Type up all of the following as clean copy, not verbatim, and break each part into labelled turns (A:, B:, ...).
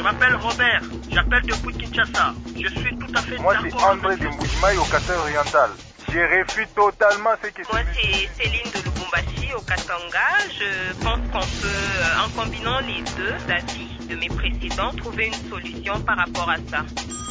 A: m'appelle Robert, j'appelle depuis Kinshasa. Je suis tout à fait
B: Moi,
A: d'accord.
B: c'est André de Mbujimaï au Katanga-Oriental. Je refuse totalement ce que
C: Moi, c'est Céline de Lubumbashi au Katanga. Je pense qu'on peut, en combinant les deux avis de mes précédents, trouver une solution par rapport à ça.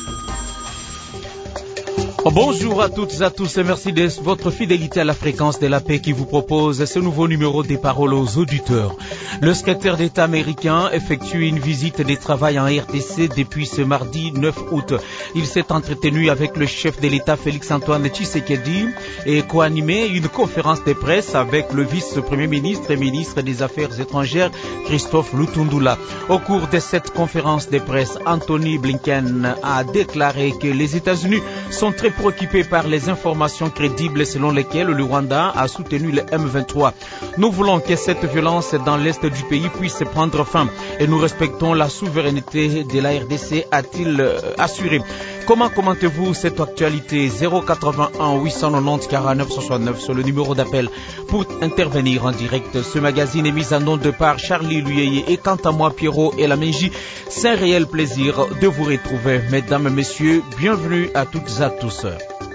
D: Bonjour à toutes et à tous et merci de votre fidélité à la fréquence de la paix qui vous propose ce nouveau numéro des paroles aux auditeurs. Le secrétaire d'État américain effectue une visite de travail en RDC depuis ce mardi 9 août. Il s'est entretenu avec le chef de l'État Félix-Antoine Tshisekedi et co-animé une conférence de presse avec le vice-premier ministre et ministre des Affaires étrangères Christophe Lutundula. Au cours de cette conférence de presse, Anthony Blinken a déclaré que les États-Unis sont très préoccupés par les informations crédibles selon lesquelles le Rwanda a soutenu le M23. Nous voulons que cette violence dans l'est du pays puisse prendre fin et nous respectons la souveraineté de la RDC, a-t-il assuré. Comment commentez-vous cette actualité? 081 890 49 69 sur le numéro d'appel pour intervenir en direct. Ce magazine est mis en onde par Charlie Luyeye et quant à moi Pierrot et la Mégie. C'est un réel plaisir de vous retrouver. Mesdames et messieurs, bienvenue à toutes et à tous.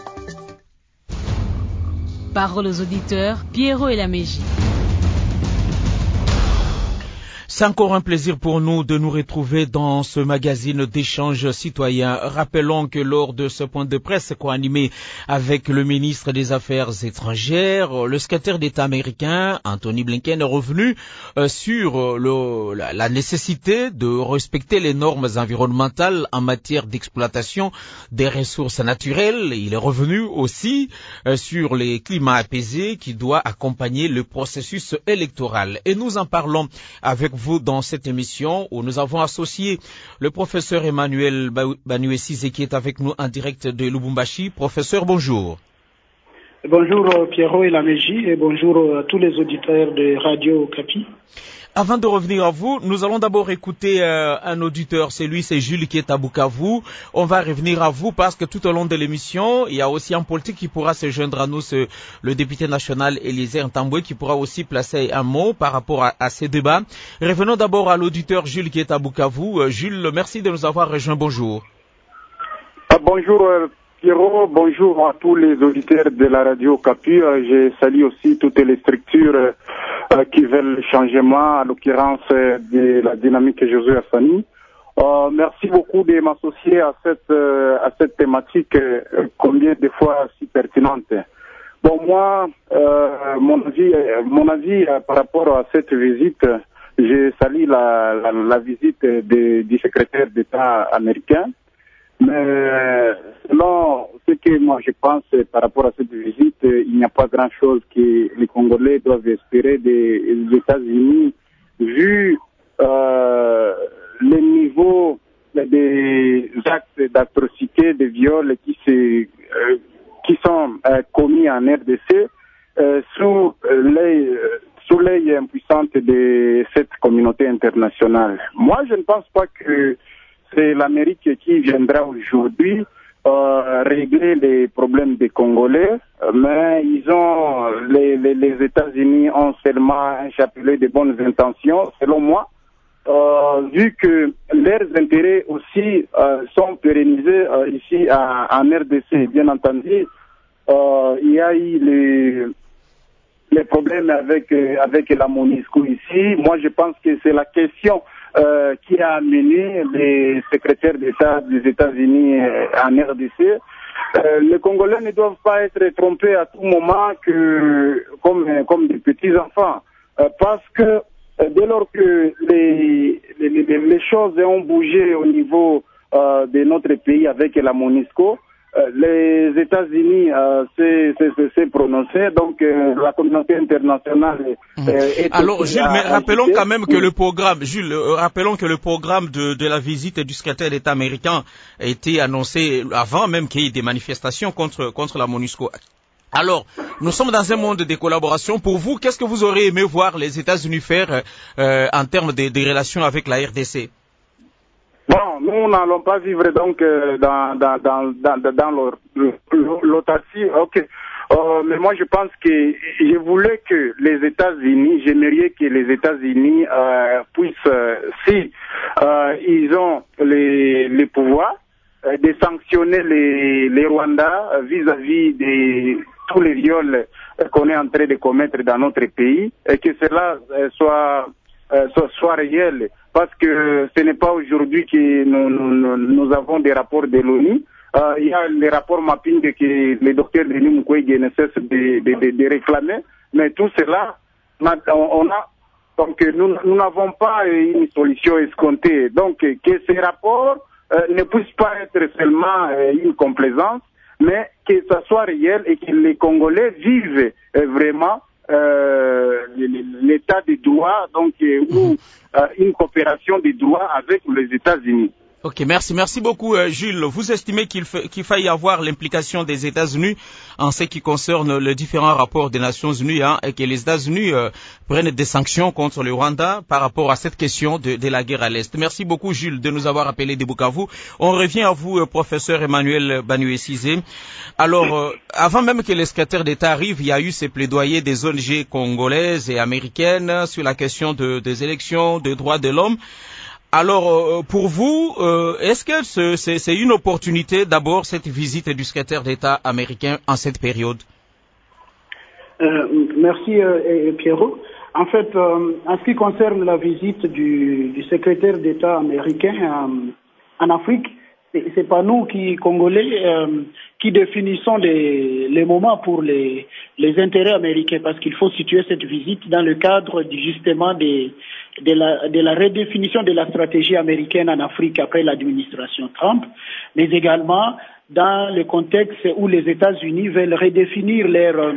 E: Parole aux auditeurs, Pierrot et la Mégie.
D: C'est encore un plaisir pour nous de nous retrouver dans ce magazine d'échange citoyen. Rappelons que lors de ce point de presse co-animé avec le ministre des Affaires étrangères, le secrétaire d'État américain, Anthony Blinken, est revenu sur la nécessité de respecter les normes environnementales en matière d'exploitation des ressources naturelles. Il est revenu aussi sur les climats apaisés qui doit accompagner le processus électoral. Et nous en parlons avec vous dans cette émission où nous avons associé le professeur Emmanuel Baniouessize qui est avec nous en direct de Lubumbashi. Professeur, bonjour.
F: Bonjour Pierrot et la Mégie et bonjour à tous les auditeurs de Radio Okapi.
D: Avant de revenir à vous, nous allons d'abord écouter un auditeur. C'est Jules qui est à Bukavu. On va revenir à vous parce que tout au long de l'émission, il y a aussi un politique qui pourra se joindre à nous, le député national Eliezer Ntambwe, qui pourra aussi placer un mot par rapport à ces débats. Revenons d'abord à l'auditeur Jules qui est à Bukavu. Jules, merci de nous avoir rejoints. Bonjour.
G: Bonjour Pierrot, bonjour à tous les auditeurs de la radio Okapi. Je salue aussi toutes les structures qui veulent le changement, à l'occurrence de la dynamique Josué Assani. Merci beaucoup de m'associer à cette thématique combien de fois si pertinente. Bon, moi, mon avis par rapport à cette visite, je salue la visite du secrétaire d'État américain. Mais selon ce que moi je pense par rapport à cette visite, il n'y a pas grand-chose que les Congolais doivent espérer des États-Unis vu le niveau des actes d'atrocité, de viols qui sont commis en RDC sous l'œil impuissant de cette communauté internationale. Moi, je ne pense pas que c'est l'Amérique qui viendra aujourd'hui régler les problèmes des Congolais, mais les États-Unis ont seulement un chapelet de bonnes intentions, selon moi, vu que leurs intérêts aussi sont pérennisés ici en RDC. Bien entendu, il y a eu les problèmes avec la MONUSCO ici. Moi, je pense que c'est la question qui a amené les secrétaires d'État des États-Unis en RDC. Les Congolais ne doivent pas être trompés à tout moment comme des petits enfants, parce que dès lors que les choses ont bougé au niveau de notre pays avec la MONUSCO, les États-Unis s'est prononcé, donc la communauté internationale
D: Alors, Jules, mais rappelons quand même que le programme, de la visite du secrétaire d'État américain a été annoncé avant même qu'il y ait des manifestations contre la MONUSCO. Alors, nous sommes dans un monde de collaboration. Pour vous, qu'est-ce que vous aurez aimé voir les États-Unis faire en termes de relations avec la RDC?
G: Bon, nous n'allons pas vivre donc dans l'autarcie. Ok. Mais moi je pense que je voulais que les États-Unis, j'aimerais que les États-Unis puissent, si ils ont les pouvoirs, de sanctionner les Rwandais vis-à-vis de tous les viols qu'on est en train de commettre dans notre pays, et que cela soit réel, parce que ce n'est pas aujourd'hui que nous avons des rapports de l'ONU. Il y a les rapports mapping que le docteur Denis Mukwege ne cesse de réclamer, mais tout cela, donc nous n'avons pas une solution escomptée. Donc que ces rapports ne puissent pas être seulement une complaisance, mais que ça soit réel et que les Congolais vivent vraiment l'état de droit, donc ou une coopération de droit avec les États-Unis.
D: Ok, merci beaucoup Jules. Vous estimez qu'il faille y avoir l'implication des États-Unis en ce qui concerne les différents rapports des Nations Unies, et que les États-Unis prennent des sanctions contre le Rwanda par rapport à cette question de la guerre à l'Est. Merci beaucoup Jules de nous avoir appelé de Bukavu. On revient à vous, professeur Emmanuel Banué-Sizé. Alors, avant même que les secrétaires d'État arrivent, il y a eu ces plaidoyers des ONG congolaises et américaines sur la question des élections, des droits de l'homme. Alors, pour vous, est-ce que c'est une opportunité d'abord cette visite du secrétaire d'État américain en cette période?
F: Merci Pierrot. En fait, en ce qui concerne la visite du secrétaire d'État américain en Afrique, c'est pas nous Congolais qui définissons les moments pour les intérêts américains, parce qu'il faut situer cette visite dans le cadre justement de la redéfinition de la stratégie américaine en Afrique après l'administration Trump, mais également dans le contexte où les États-Unis veulent redéfinir leur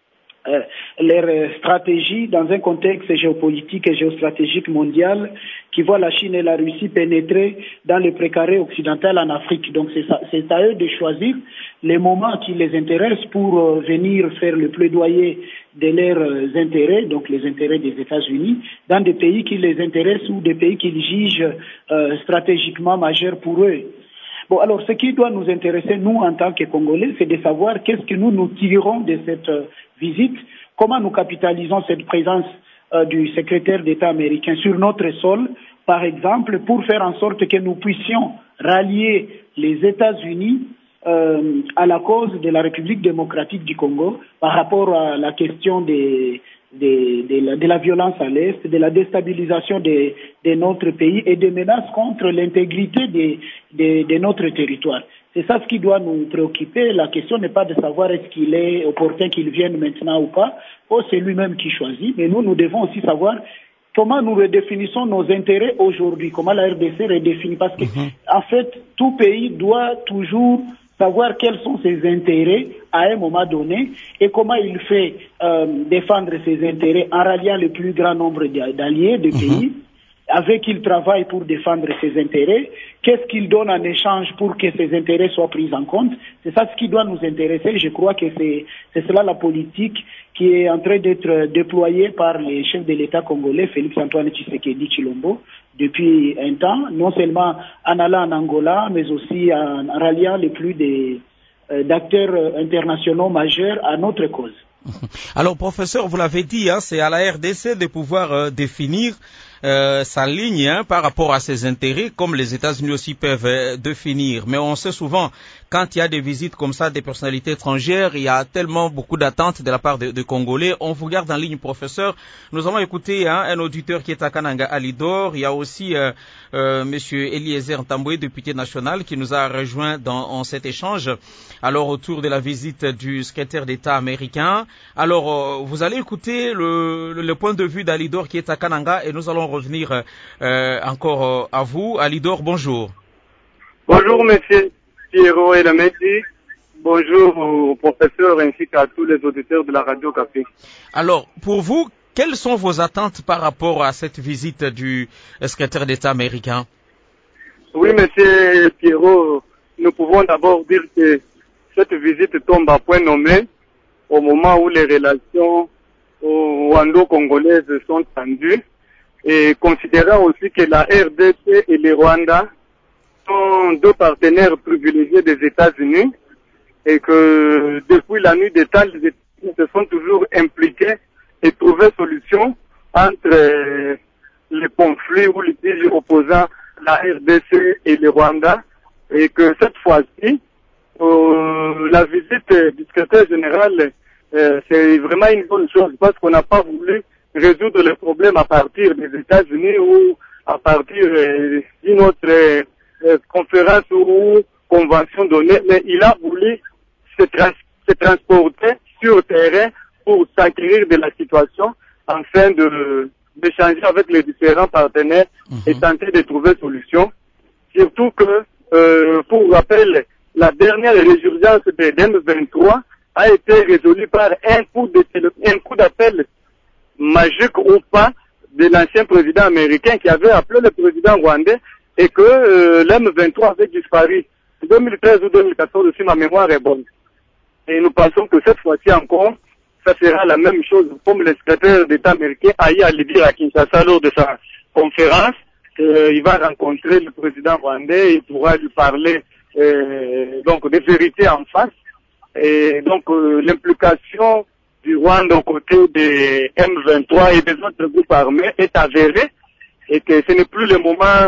F: stratégie dans un contexte géopolitique et géostratégique mondial qui voit la Chine et la Russie pénétrer dans le précaré occidental en Afrique. Donc c'est à eux de choisir les moments qui les intéressent pour venir faire le plaidoyer de leurs intérêts, donc les intérêts des États-Unis, dans des pays qui les intéressent ou des pays qu'ils jugent stratégiquement majeurs pour eux. Bon, alors ce qui doit nous intéresser, nous, en tant que Congolais, c'est de savoir qu'est-ce que nous tirons de cette visite, comment nous capitalisons cette présence du secrétaire d'État américain sur notre sol, par exemple, pour faire en sorte que nous puissions rallier les États-Unis à la cause de la République démocratique du Congo par rapport à la question de la violence à l'Est, de la déstabilisation de notre pays et des menaces contre l'intégrité de notre territoire. C'est ça ce qui doit nous préoccuper. La question n'est pas de savoir est-ce qu'il est opportun qu'il vienne maintenant ou pas. C'est lui-même qui choisit. Mais nous devons aussi savoir comment nous redéfinissons nos intérêts aujourd'hui, comment la RDC redéfinit. Parce que, en fait, tout pays doit toujours savoir quels sont ses intérêts à un moment donné et comment il fait défendre ses intérêts en ralliant le plus grand nombre d'alliés, de pays, avec qui il travaille pour défendre ses intérêts, qu'est-ce qu'il donne en échange pour que ses intérêts soient pris en compte. C'est ça ce qui doit nous intéresser. Je crois que c'est cela la politique qui est en train d'être déployée par les chefs de l'État congolais, Félix Antoine Tshisekedi Tshilombo, depuis un temps, non seulement en allant en Angola, mais aussi en ralliant les plus d'acteurs internationaux majeurs à notre cause.
D: Alors, professeur, vous l'avez dit, c'est à la RDC de pouvoir définir sa ligne par rapport à ses intérêts, comme les États-Unis aussi peuvent définir. Mais on sait souvent, quand il y a des visites comme ça des personnalités étrangères, il y a tellement beaucoup d'attentes de la part de Congolais. On vous garde en ligne, professeur. Nous avons écouté un auditeur qui est à Kananga, à Lidor. Il y a aussi Monsieur Eliezer Ntamboué, député national, qui nous a rejoint dans cet échange. Alors, autour de la visite du secrétaire d'État américain. Alors, vous allez écouter le point de vue d'Alidor qui est à Kananga et nous allons revenir encore à vous. Alidor, bonjour.
G: Bonjour, monsieur Pierrot et la Messi. Bonjour au professeur ainsi qu'à tous les auditeurs de la Radio Café.
D: Alors, pour vous, quelles sont vos attentes par rapport à cette visite du secrétaire d'État américain?
G: Oui, monsieur Pierrot, nous pouvons d'abord dire que cette visite tombe à point nommé au moment où les relations rwando-congolaises sont tendues et considérant aussi que la RDC et le Rwanda sont deux partenaires privilégiés des États-Unis et que depuis la nuit des temps, les États-Unis se sont toujours impliqués et trouvé solution entre les conflits ou litiges opposant la RDC et le Rwanda et que cette fois-ci, la visite du secrétaire général, c'est vraiment une bonne chose parce qu'on n'a pas voulu résoudre les problèmes à partir des États-Unis ou à partir d'une autre conférence ou convention donnée, mais il a voulu se transporter sur le terrain pour s'acquérir de la situation afin d'échanger avec les différents partenaires et tenter de trouver une solution. Surtout que, pour rappel, la dernière résurgence de M23 a été résolue par un coup d'appel magique ou pas de l'ancien président américain qui avait appelé le président rwandais et que l'M23 avait disparu. 2013 ou 2014, si ma mémoire est bonne. Et nous pensons que cette fois-ci encore, ça sera la même chose, comme le secrétaire d'État américain a eu à le dire à Kinshasa lors de sa conférence. Il va rencontrer le président rwandais, il pourra lui parler donc des vérités en face. Et donc l'implication du Rwanda aux côtés des M23 et des autres groupes armés est avérée et que ce n'est plus le moment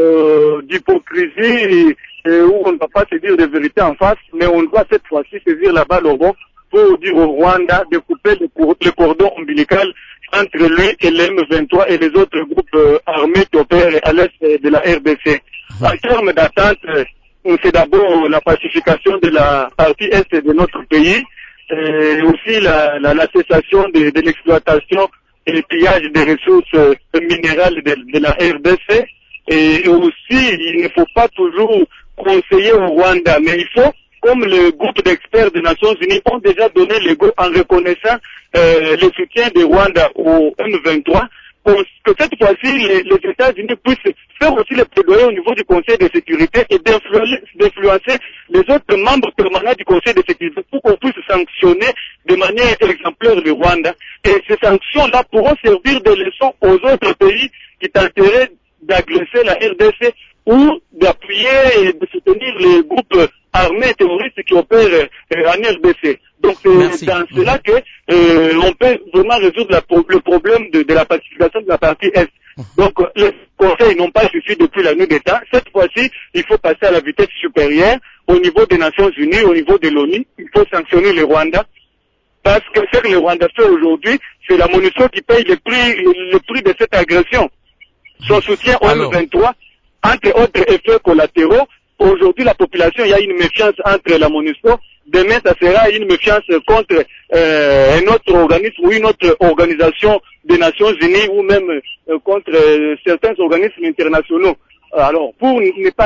G: d'hypocrisie où on ne va pas se dire des vérités en face, mais on doit cette fois-ci saisir la balle au bon pour dire au Rwanda de couper le cordon ombilical entre lui et les M23 et les autres groupes armés qui opèrent à l'est de la RDC. En termes d'attente, c'est d'abord la pacification de la partie est de notre pays, et aussi la cessation de l'exploitation et le pillage des ressources minérales de la RDC. Et aussi, il ne faut pas toujours conseiller au Rwanda, mais il faut, comme le groupe d'experts des Nations Unies ont déjà donné le go en reconnaissant le soutien du Rwanda au M23, que cette fois-ci, les États-Unis puissent faire aussi le plaidoyer au niveau du Conseil de sécurité et d'influencer les autres membres permanents du Conseil de sécurité pour qu'on puisse sanctionner de manière exemplaire le Rwanda. Et ces sanctions-là pourront servir de leçon aux autres pays qui tenteraient d'agresser la RDC ou d'appuyer et de soutenir les groupes armés terroristes qui opèrent en RDC. Donc c'est dans cela que on peut vraiment résoudre le problème de la pacification de la partie Est. Donc les conseils n'ont pas suffi depuis la nuit des temps. Cette fois-ci, il faut passer à la vitesse supérieure au niveau des Nations Unies, au niveau de l'ONU. Il faut sanctionner le Rwanda. Parce que ce que le Rwanda fait aujourd'hui, c'est la MONUSCO qui paye le prix de cette agression. Son soutien au M23, entre autres effets collatéraux, aujourd'hui la population, il y a une méfiance entre la MONUSCO, demain ça sera une méfiance contre un autre organisme ou une autre organisation des Nations Unies ou même contre certains organismes internationaux. Alors pour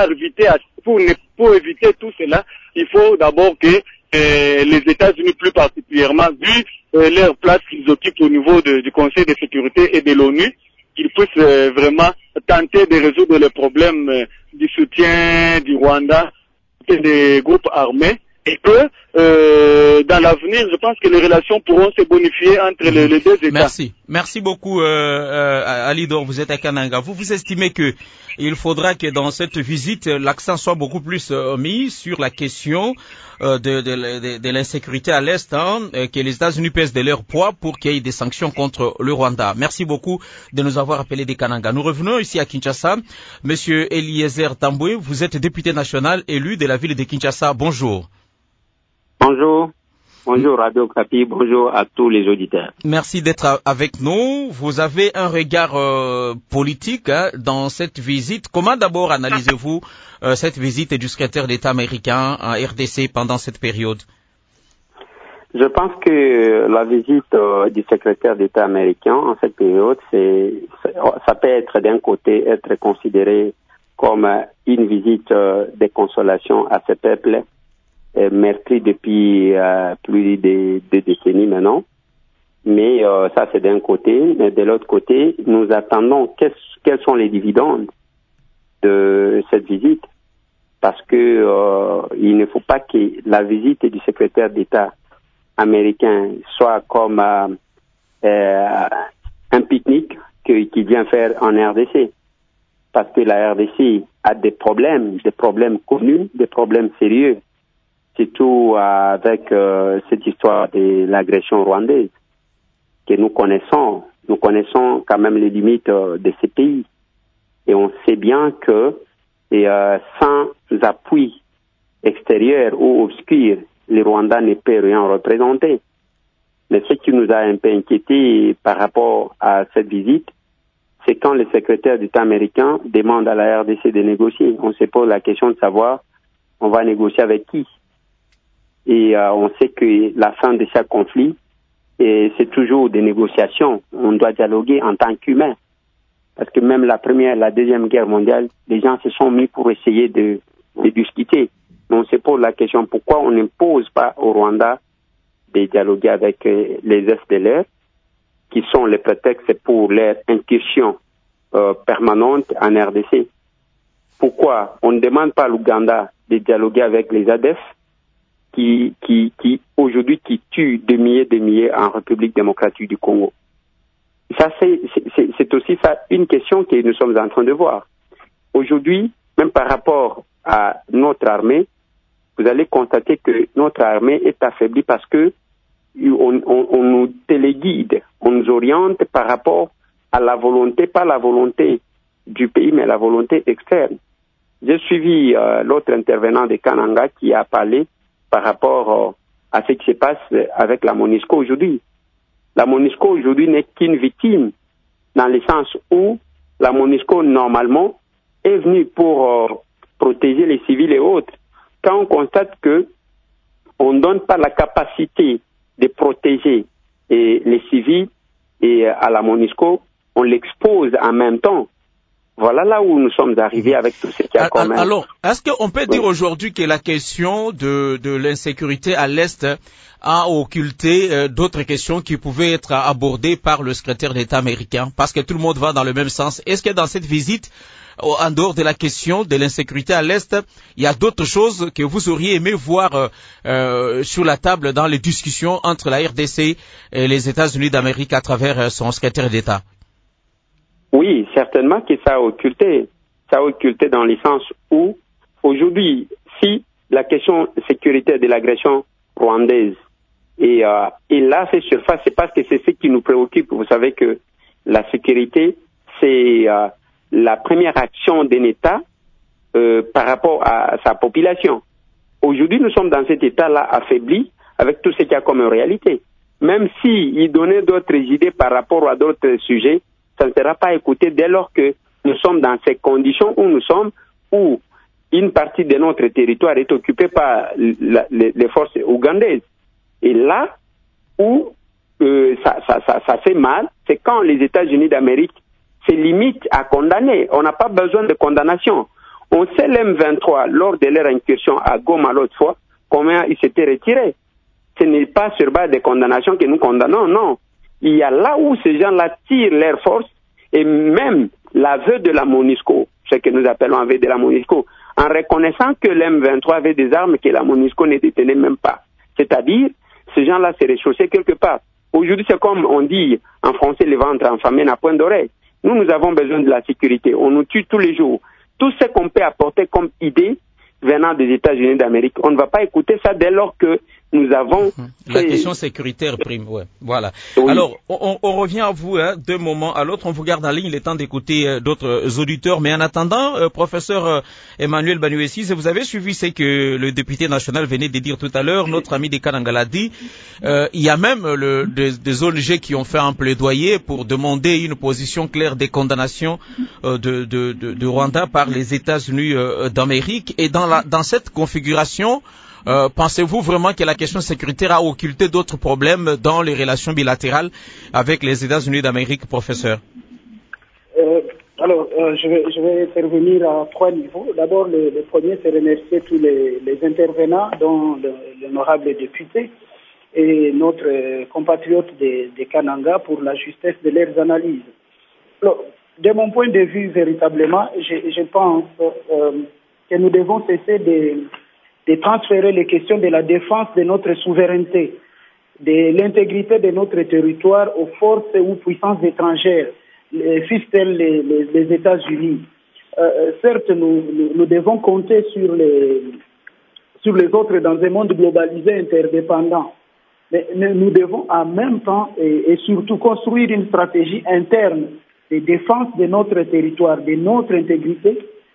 G: éviter tout cela, il faut d'abord que les États-Unis plus particulièrement, vu leur place qu'ils occupent au niveau du Conseil de sécurité et de l'ONU, qu'ils puissent vraiment tenter de résoudre les problèmes du soutien du Rwanda et des groupes armés et que dans l'avenir, je pense que les relations pourront se bonifier entre les deux États.
D: Merci beaucoup Alidor, vous êtes à Kananga. Vous estimez que il faudra que dans cette visite, l'accent soit beaucoup plus mis sur la question de l'insécurité à l'Est, que les États-Unis pèsent de leur poids pour qu'il y ait des sanctions contre le Rwanda. Merci beaucoup de nous avoir appelés des Kananga. Nous revenons ici à Kinshasa. Monsieur Eliezer Tamboué, vous êtes député national élu de la ville de Kinshasa. Bonjour.
H: Bonjour Radio Okapi, bonjour à tous les auditeurs.
D: Merci d'être avec nous. Vous avez un regard politique dans cette visite. Comment d'abord analysez-vous cette visite du secrétaire d'État américain en RDC pendant cette période?
H: Je pense que la visite du secrétaire d'État américain en cette période, ça peut être d'un côté être considéré comme une visite de consolation à ce peuple meurtri depuis plus de 2 décennies maintenant. Mais ça, c'est d'un côté. Mais de l'autre côté, nous attendons quels sont les dividendes de cette visite. Parce que il ne faut pas que la visite du secrétaire d'État américain soit comme un pique-nique qu'il vient faire en RDC. Parce que la RDC a des problèmes connus, des problèmes sérieux. Surtout avec cette histoire de l'agression rwandaise que nous connaissons. Nous connaissons quand même les limites de ces pays. Et on sait bien que Et sans appui extérieur ou obscur, le Rwanda ne peut rien représenter. Mais ce qui nous a un peu inquiété par rapport à cette visite, c'est quand le secrétaire d'État américain demande à la RDC de négocier. On se pose la question de savoir, on va négocier avec qui? Et on sait que la fin de chaque conflit, c'est toujours des négociations. On doit dialoguer en tant qu'humain. Parce que même la Deuxième Guerre mondiale, les gens se sont mis pour essayer de discuter. Mais on se pose la question, pourquoi on n'impose pas au Rwanda de dialoguer avec les FDLR, qui sont les prétextes pour leur incursion permanente en RDC? Pourquoi on ne demande pas à l'Ouganda de dialoguer avec les ADF, qui aujourd'hui qui tuent des milliers en République démocratique du Congo? Ça, c'est aussi ça une question que nous sommes en train de voir. Aujourd'hui, même par rapport à notre armée, vous allez constater que notre armée est affaiblie parce que on nous téléguide, on nous oriente par rapport à la volonté, pas la volonté du pays, mais la volonté externe. J'ai suivi l'autre intervenant de Kananga qui a parlé par rapport à ce qui se passe avec la MONUSCO aujourd'hui. La MONUSCO aujourd'hui n'est qu'une victime, dans le sens où la MONUSCO, normalement, est venue pour protéger les civils et autres. Quand on constate que on ne donne pas la capacité de protéger les civils et à la MONUSCO, on l'expose en même temps. Voilà là où nous sommes arrivés avec tout ce qui a commun.
D: Alors, est-ce qu'on peut dire aujourd'hui que la question de l'insécurité à l'Est a occulté d'autres questions qui pouvaient être abordées par le secrétaire d'État américain? Parce que tout le monde va dans le même sens. Est-ce que dans cette visite, en dehors de la question de l'insécurité à l'Est, il y a d'autres choses que vous auriez aimé voir sur la table dans les discussions entre la RDC et les États-Unis d'Amérique à travers son secrétaire d'État?
H: Oui, certainement que ça a occulté. Ça a occulté dans le sens où, aujourd'hui, si la question sécuritaire de l'agression rwandaise et là fait surface, c'est parce que c'est ce qui nous préoccupe. Vous savez que la sécurité, c'est la première action d'un État par rapport à sa population. Aujourd'hui, nous sommes dans cet État-là affaibli avec tout ce qu'il y a comme réalité. Même s'il donnait d'autres idées par rapport à d'autres sujets, ça ne sera pas écouté dès lors que nous sommes dans ces conditions où nous sommes, où une partie de notre territoire est occupée par les forces ougandaises. Et là où ça fait mal, c'est quand les États-Unis d'Amérique se limitent à condamner. On n'a pas besoin de condamnation. On sait l'M23, lors de leur incursion à Goma l'autre fois, comment ils s'étaient retirés. Ce n'est pas sur base de condamnation que nous condamnons, non. Il y a là où ces gens-là tirent leurs forces, et même l'aveu de la MONUSCO, ce que nous appelons aveu de la MONUSCO, en reconnaissant que l'M23 avait des armes que la MONUSCO ne détenait même pas. C'est-à-dire, ces gens-là se réchaussaient quelque part. Aujourd'hui, c'est comme on dit en français, le ventre enfamé n'a point d'oreille. Nous avons besoin de la sécurité. On nous tue tous les jours. Tout ce qu'on peut apporter comme idée venant des États-Unis d'Amérique, on ne va pas écouter ça dès lors que nous avons...
D: La question sécuritaire prime, ouais. Voilà. Oui. Alors, on revient à vous d'un moment à l'autre. On vous garde en ligne, il est temps d'écouter d'autres auditeurs. Mais en attendant, professeur Emmanuel Banuessi, vous avez suivi ce que le député national venait de dire tout à l'heure. Notre ami de Kananga l'a dit. Il y a même des ONG qui ont fait un plaidoyer pour demander une position claire des condamnations de Rwanda par les États-Unis d'Amérique. Et dans cette configuration, pensez-vous vraiment que la question sécuritaire a occulté d'autres problèmes dans les relations bilatérales avec les États-Unis d'Amérique, professeur?
F: Je vais intervenir à trois niveaux. D'abord, le premier, c'est remercier tous les intervenants, dont l'honorable député et notre compatriote de Kananga pour la justesse de leurs analyses. Alors, de mon point de vue, véritablement, je pense que nous devons cesser de transférer les questions de la défense de notre souveraineté, de l'intégrité de notre territoire aux forces ou puissances étrangères, fût-elles les États-Unis. Certes, nous devons compter sur les autres dans un monde globalisé interdépendant, mais nous devons en même temps et surtout construire une stratégie interne de défense de notre territoire, de notre intégrité,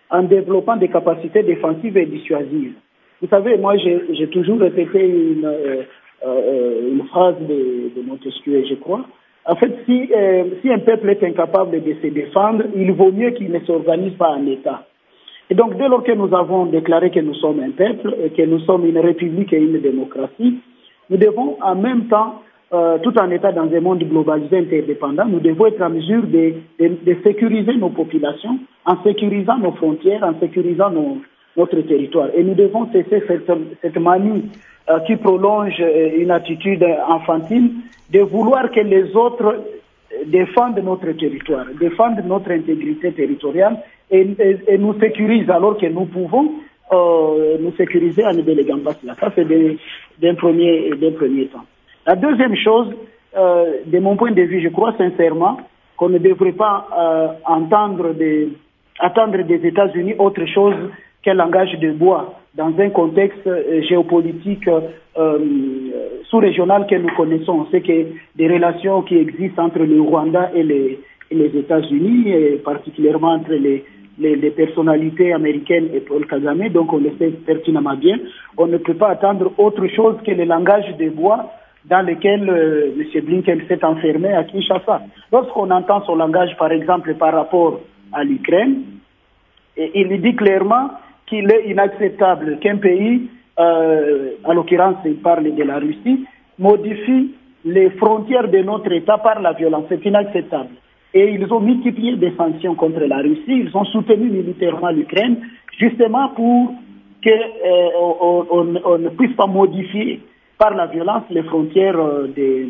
F: en développant des capacités défensives et dissuasives. Vous savez, moi, j'ai toujours répété une phrase de Montesquieu, je crois. En fait, si un peuple est incapable de se défendre, il vaut mieux qu'il ne s'organise pas en État. Et donc, dès lors que nous avons déclaré que nous sommes un peuple, et que nous sommes une république et une démocratie, nous devons en même temps, tout en étant dans un monde globalisé interdépendant, nous devons être en mesure de sécuriser nos populations, en sécurisant nos frontières, en sécurisant notre territoire. Et nous devons cesser cette manie qui prolonge une attitude enfantine de vouloir que les autres défendent notre territoire, défendent notre intégrité territoriale et nous sécurisent alors que nous pouvons nous sécuriser en ne déléguant pas cela. Ça, c'est d'un premier temps. La deuxième chose, de mon point de vue, je crois sincèrement qu'on ne devrait pas attendre des États-Unis autre chose qu'un langage de bois dans un contexte géopolitique sous-régional que nous connaissons. On sait que des relations qui existent entre le Rwanda et les États-Unis, et particulièrement entre les personnalités américaines et Paul Kagame, donc on le sait pertinemment bien. On ne peut pas attendre autre chose que le langage de bois dans lequel M. Blinken s'est enfermé à Kinshasa. Lorsqu'on entend son langage, par exemple, par rapport à l'Ukraine, il dit clairement qu'il est inacceptable qu'un pays, en l'occurrence il parle de la Russie, modifie les frontières de notre État par la violence. C'est inacceptable. Et ils ont multiplié des sanctions contre la Russie, ils ont soutenu militairement l'Ukraine, justement pour qu'on ne puisse pas modifier par la violence les frontières de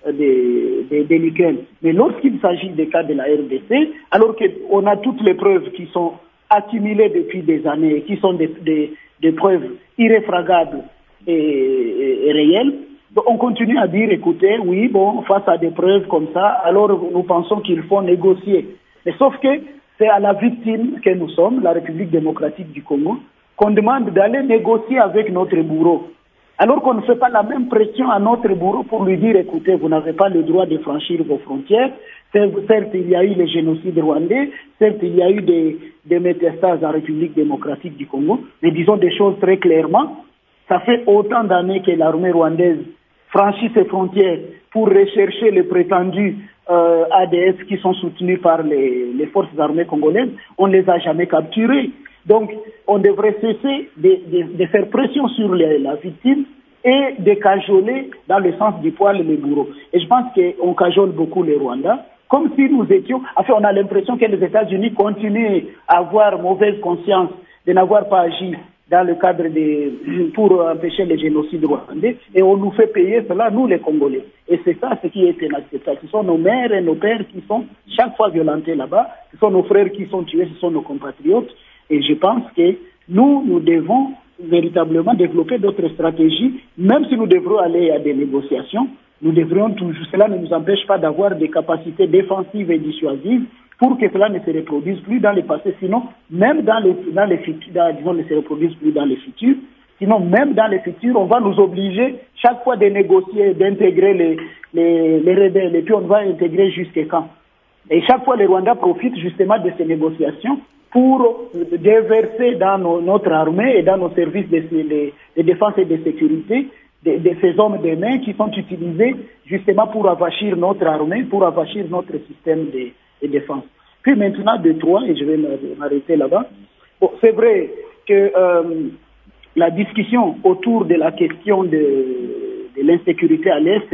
F: l'Ukraine. Mais lorsqu'il s'agit des cas de la RDC, alors qu'on a toutes les preuves qui sont accumulées depuis des années, qui sont des preuves irréfragables et réelles, on continue à dire, écoutez, oui, bon, face à des preuves comme ça, alors nous pensons qu'il faut négocier. Mais sauf que c'est à la victime que nous sommes, la République démocratique du Congo, qu'on demande d'aller négocier avec notre bourreau. Alors qu'on ne fait pas la même pression à notre bourreau pour lui dire, écoutez, vous n'avez pas le droit de franchir vos frontières. Certes, il y a eu le génocide rwandais, certes, il y a eu des métastases en République démocratique du Congo, mais disons des choses très clairement. Ça fait autant d'années que l'armée rwandaise franchit ses frontières pour rechercher les prétendus ADF qui sont soutenus par les forces armées congolaises. On ne les a jamais capturés. Donc, on devrait cesser de faire pression sur la victime et de cajoler dans le sens du poil les bourreaux. Et je pense qu'on cajole beaucoup les Rwandais, comme si nous étions... Enfin, on a l'impression que les États-Unis continuent à avoir mauvaise conscience de n'avoir pas agi dans le cadre pour empêcher le génocide rwandais, et on nous fait payer cela, nous les Congolais. Et c'est ça ce qui est inacceptable. Ce sont nos mères et nos pères qui sont chaque fois violentés là-bas, ce sont nos frères qui sont tués, ce sont nos compatriotes, et je pense que nous devons véritablement développer d'autres stratégies, même si nous devrons aller à des négociations, nous devrions toujours, cela ne nous empêche pas d'avoir des capacités défensives et dissuasives pour que cela ne se reproduise plus dans le passé, sinon même dans les futurs, disons ne se reproduise plus dans les futurs, sinon même dans les futurs, on va nous obliger chaque fois de négocier, d'intégrer les rebelles, et puis on va intégrer jusqu'à quand. Et chaque fois, les Rwandais profitent justement de ces négociations pour déverser dans notre armée et dans nos services de défense et de sécurité de ces hommes de main qui sont utilisés justement pour avachir notre armée, pour avachir notre système de défense. Puis maintenant, de trois, et je vais m'arrêter là-bas. Bon, c'est vrai que la discussion autour de la question de l'insécurité à l'Est,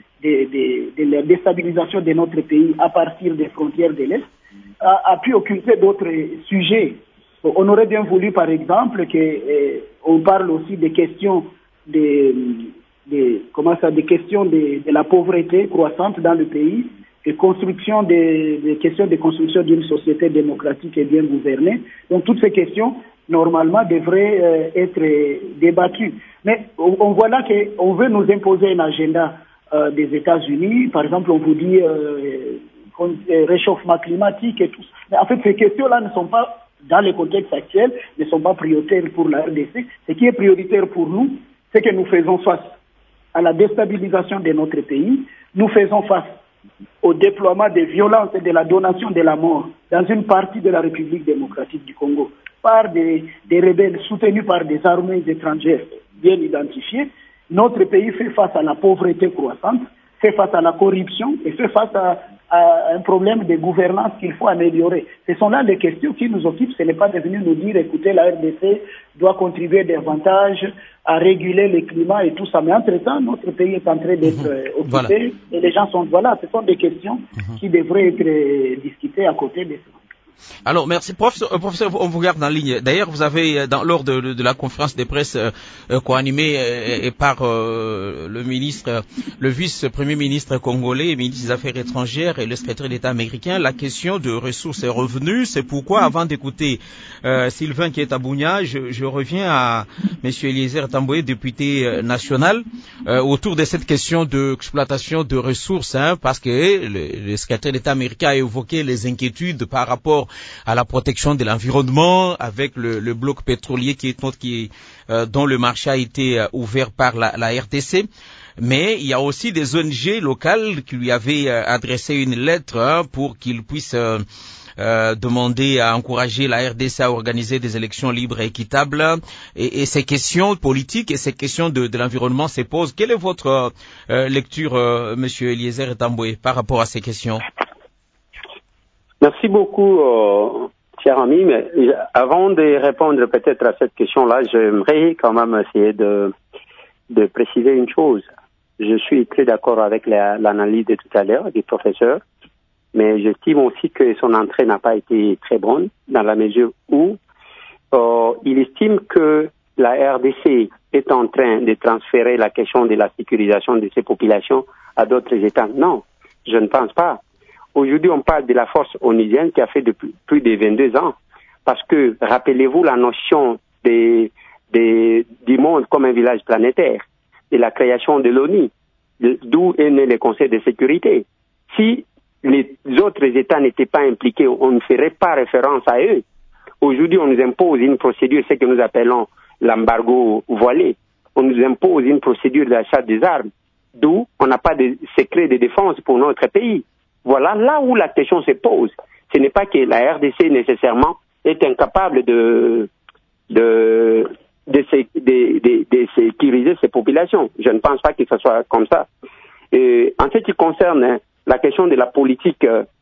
F: de la déstabilisation de notre pays à partir des frontières de l'Est, a pu occulter d'autres sujets. Bon, on aurait bien voulu, par exemple, qu'on parle aussi des questions des questions de la pauvreté croissante dans le pays, des questions de construction d'une société démocratique et bien gouvernée. Donc toutes ces questions, normalement, devraient être débattues. Mais on voit là qu'on veut nous imposer un agenda des États-Unis. Par exemple, on vous dit réchauffement climatique et tout. Mais en fait, ces questions-là ne sont pas, dans le contexte actuel, ne sont pas prioritaires pour la RDC. Ce qui est prioritaire pour nous, c'est que nous faisons face à la déstabilisation de notre pays. Nous faisons face au déploiement des violences et de la donation de la mort dans une partie de la République démocratique du Congo par des rebelles soutenus par des armées étrangères bien identifiées, notre pays fait face à la pauvreté croissante, fait face à la corruption et fait face à un problème de gouvernance qu'il faut améliorer. Ce sont là les questions qui nous occupent. Ce n'est pas de venir nous dire, écoutez, la RDC doit contribuer davantage à réguler le climat et tout ça. Mais entre-temps, notre pays est en train d'être occupé et les gens sont, ce sont des questions qui devraient être discutées à côté de ça.
D: Alors, merci. Professeur, on vous garde en ligne. D'ailleurs, vous avez, lors de la conférence de presse co-animée par le vice-premier ministre congolais, ministre des Affaires étrangères et le secrétaire d'État américain, la question de ressources et revenus. C'est pourquoi, avant d'écouter Sylvain qui est à Bunia, je reviens à Monsieur Eliezer Tamboué, député national, autour de cette question d'exploitation de ressources, parce que le secrétaire d'État américain a évoqué les inquiétudes par rapport à la protection de l'environnement avec le bloc pétrolier dont le marché a été ouvert par la RDC. Mais il y a aussi des ONG locales qui lui avaient adressé une lettre pour qu'il puisse demander à encourager la RDC à organiser des élections libres et équitables. Et ces questions politiques et ces questions de l'environnement se posent. Quelle est votre lecture, Monsieur Eliezer Tamboué, par rapport à ces questions?
H: Merci beaucoup, cher ami. Mais avant de répondre peut-être à cette question-là, j'aimerais quand même essayer de préciser une chose. Je suis très d'accord avec l'analyse de tout à l'heure du professeur, mais j'estime aussi que son entrée n'a pas été très bonne dans la mesure où il estime que la RDC est en train de transférer la question de la sécurisation de ces populations à d'autres États. Non, je ne pense pas. Aujourd'hui, on parle de la force onusienne qui a fait depuis plus de 22 ans. Parce que, rappelez-vous la notion du monde comme un village planétaire, et la création de l'ONU, d'où est né le Conseil de sécurité. Si les autres États n'étaient pas impliqués, on ne ferait pas référence à eux. Aujourd'hui, on nous impose une procédure, ce que nous appelons l'embargo voilé. On nous impose une procédure d'achat des armes, d'où on n'a pas de secret de défense pour notre pays. Voilà là où la question se pose. Ce n'est pas que la RDC nécessairement est incapable de sécuriser ces populations. Je ne pense pas que ce soit comme ça. Et en ce qui concerne la question de la politique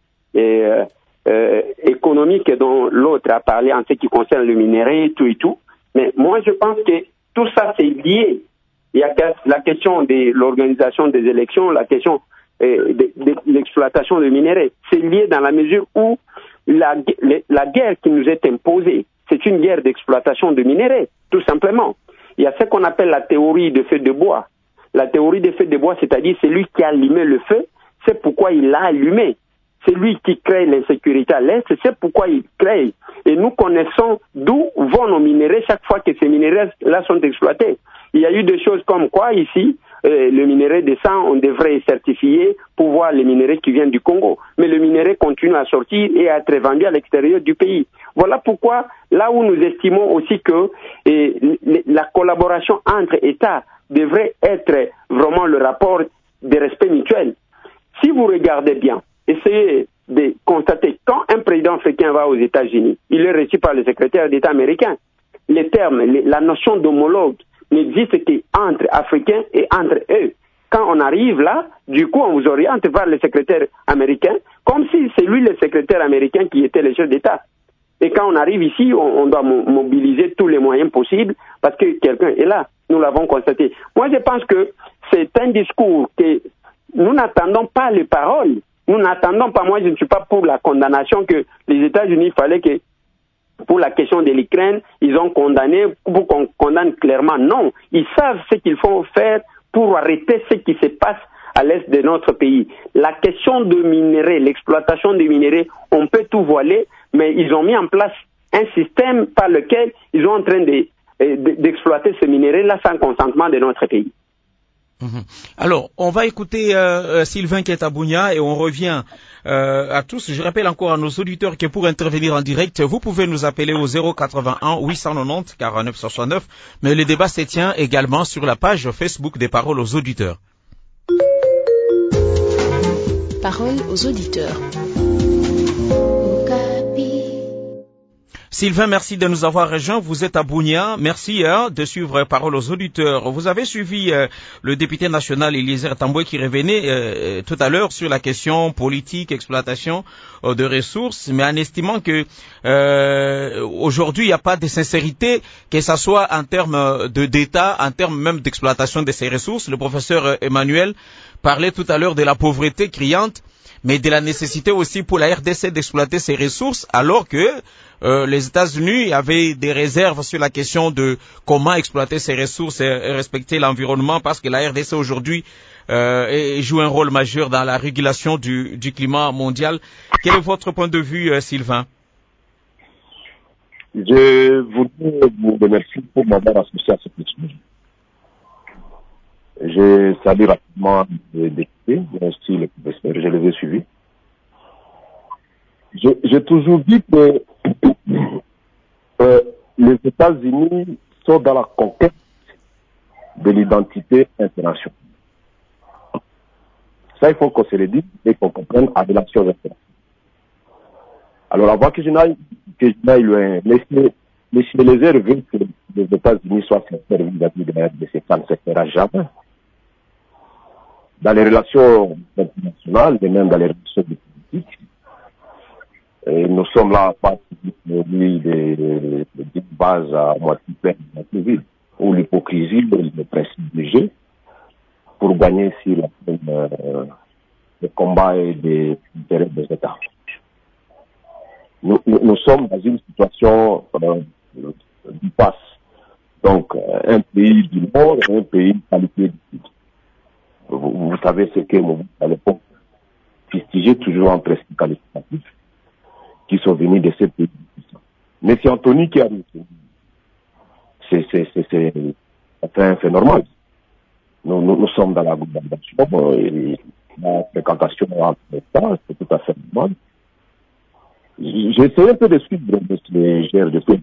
H: économique dont l'autre a parlé, en ce qui concerne le minerai, tout et tout, mais moi je pense que tout ça c'est lié. Il y a la question de l'organisation des élections, la question de l'exploitation de minerais. C'est lié dans la mesure où la guerre qui nous est imposée, c'est une guerre d'exploitation de minerais, tout simplement. Il y a ce qu'on appelle la théorie de feu de bois. La théorie de feu de bois, c'est-à-dire c'est lui qui a allumé le feu, c'est pourquoi il l'a allumé. C'est lui qui crée l'insécurité à l'Est, c'est pourquoi il crée. Et nous connaissons d'où vont nos minerais chaque fois que ces minerais-là sont exploités. Il y a eu des choses comme quoi ici, le minerai descend, on devrait certifier pour voir les minéraux qui viennent du Congo. Mais le minerai continue à sortir et à être vendu à l'extérieur du pays. Voilà pourquoi, là où nous estimons aussi que la collaboration entre États devrait être vraiment le rapport de respect mutuel. Si vous regardez bien, essayez de constater, quand un président africain va aux États-Unis, il est reçu par le secrétaire d'État américain. Les termes, la notion d'homologue n'existe qu'entre Africains et entre eux. Quand on arrive là, du coup, on vous oriente vers le secrétaire américain, comme si c'est lui le secrétaire américain qui était le chef d'État. Et quand on arrive ici, on doit mobiliser tous les moyens possibles parce que quelqu'un est là. Nous l'avons constaté. Moi, je pense que c'est un discours que nous n'attendons pas les paroles. Nous n'attendons pas, moi je ne suis pas pour la condamnation que les États-Unis, il fallait que, pour la question de l'Ukraine, ils ont condamné, pour qu'on condamne clairement. Non, ils savent ce qu'il faut faire pour arrêter ce qui se passe à l'est de notre pays. La question de minerais, l'exploitation des minerais, on peut tout voiler, mais ils ont mis en place un système par lequel ils sont en train d'exploiter ces minerais-là sans consentement de notre pays.
D: Alors, on va écouter Sylvain qui est à Bunia et on revient à tous. Je rappelle encore à nos auditeurs que pour intervenir en direct, vous pouvez nous appeler au 081 890 49 69, mais le débat se tient également sur la page Facebook des Paroles aux auditeurs.
E: Parole aux auditeurs.
D: Sylvain, merci de nous avoir rejoints. Vous êtes à Bunia. Merci de suivre Parole aux auditeurs. Vous avez suivi le député national Eliezer Tamboué qui revenait tout à l'heure sur la question politique, exploitation de ressources, mais en estimant que aujourd'hui il n'y a pas de sincérité, que ça soit en termes d'État, en termes même d'exploitation de ces ressources. Le professeur Emmanuel parlait tout à l'heure de la pauvreté criante, mais de la nécessité aussi pour la RDC d'exploiter ses ressources, alors que les États-Unis avaient des réserves sur la question de comment exploiter ces ressources et respecter l'environnement, parce que la RDC aujourd'hui joue un rôle majeur dans la régulation du climat mondial. Quel est votre point de vue, Sylvain?
I: Je voudrais vous remercier pour m'avoir associé à cette discussion. Je salue rapidement les députés, mais aussi les professeurs, je les ai suivis. J'ai toujours dit que les États-Unis sont dans la conquête de l'identité internationale. Ça, il faut qu'on se le dise et qu'on comprenne à relations internationales. Alors, avant que je n'aille loin, Monsieur Lézer veut que les États-Unis soient sincères vis-à-vis de la RDC. Ça ne se fera jamais. Dans les relations internationales et même dans les relations diplomatiques, nous sommes là pas des bases à moitié pleine, à moitié vide, où l'hypocrisie est le principe du jeu pour gagner sur la le combat et des intérêts des États. Nous sommes dans une situation d'impasse. Donc, un pays du Nord et un pays qualifié du Sud. Vous savez ce qu'est à l'époque fustigé toujours en principe qualificatif qui sont venus de ces pays. Mais c'est Anthony qui a dit c'est un fait normal. Nous sommes dans la globalisation et la fréquentation entre l'État, c'est tout à fait normal. J'ai essayé un peu de suivre les GRDP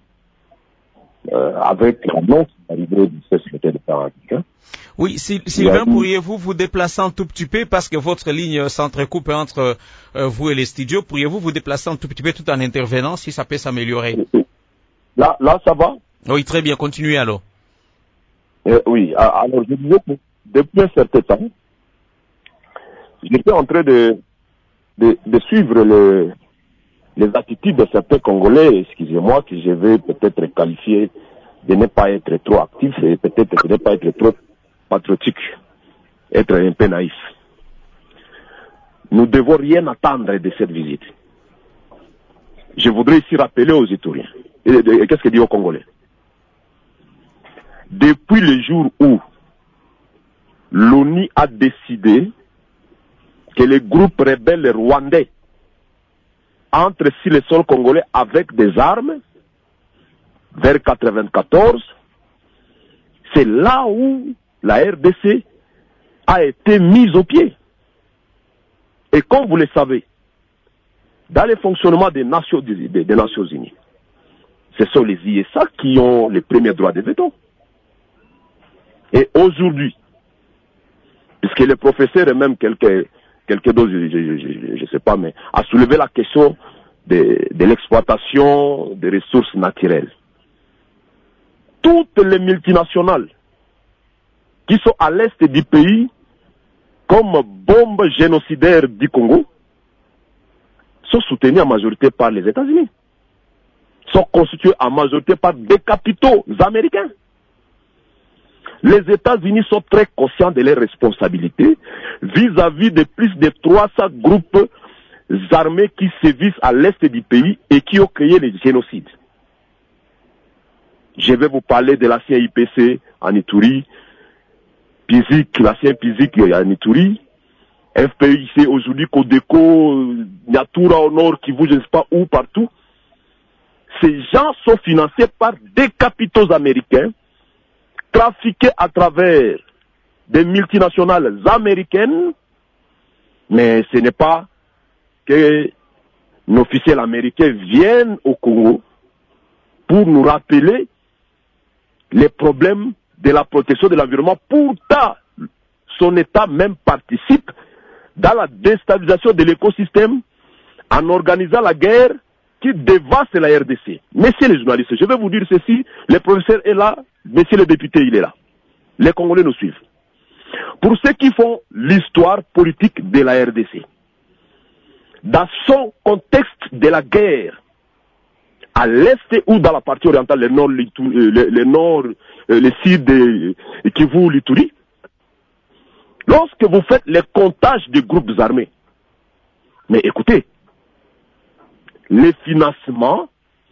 I: avec l'annonce d'arrivée du secrétaire d'État américain.
D: Oui, Sylvain, pourriez-vous vous déplacer un tout petit peu parce que votre ligne s'entrecoupe entre vous et les studios. Pourriez-vous vous déplacer un tout petit peu tout en intervenant si ça peut s'améliorer?
I: Là, ça va?
D: Oui, très bien. Continuez alors.
I: Oui, alors je disais que depuis un certain temps, j'étais en train de suivre les attitudes de certains Congolais, excusez-moi, que je vais peut-être qualifier de ne pas être trop actifs et peut-être de ne pas être trop patriotiques, être un peu naïf. Nous ne devons rien attendre de cette visite. Je voudrais ici rappeler aux Italiens, et qu'est-ce que dit aux Congolais? Depuis le jour où l'ONU a décidé que les groupes rebelles rwandais entrent sur le sol congolais avec des armes, vers 1994, c'est là où la RDC a été mise au pied. Et comme vous le savez, dans le fonctionnement des Nations Unies, ce sont les ISA qui ont les premiers droits de veto. Et aujourd'hui, puisque le professeur et même quelques d'autres, je ne sais pas, mais a soulevé la question de l'exploitation des ressources naturelles. Toutes les multinationales qui sont à l'est du pays, comme bombes génocidaires du Congo, sont soutenues en majorité par les États-Unis, sont constituées en majorité par des capitaux américains. Les États-Unis sont très conscients de leurs responsabilités vis-à-vis de plus de 300 groupes armés qui sévissent à l'est du pays et qui ont créé les génocides. Je vais vous parler de l'ancien IPC en Ituri, l'ancien PISIC en Ituri, FPIC aujourd'hui, Codeco, Nyatura au nord, Kivu, je ne sais pas où, partout. Ces gens sont financés par des capitaux américains, trafiqués à travers des multinationales américaines, mais ce n'est pas qu'un officiel américain vienne au Congo pour nous rappeler les problèmes de la protection de l'environnement. Pourtant, son État même participe dans la déstabilisation de l'écosystème en organisant la guerre qui dévaste la RDC. Messieurs les journalistes, je vais vous dire ceci, le professeur est là, messieurs les députés, il est là. Les Congolais nous suivent. Pour ceux qui font l'histoire politique de la RDC, dans son contexte de la guerre, à l'est ou dans la partie orientale, le sud de Kivu, l'Ituri, lorsque vous faites les comptages des groupes armés, mais écoutez, le financement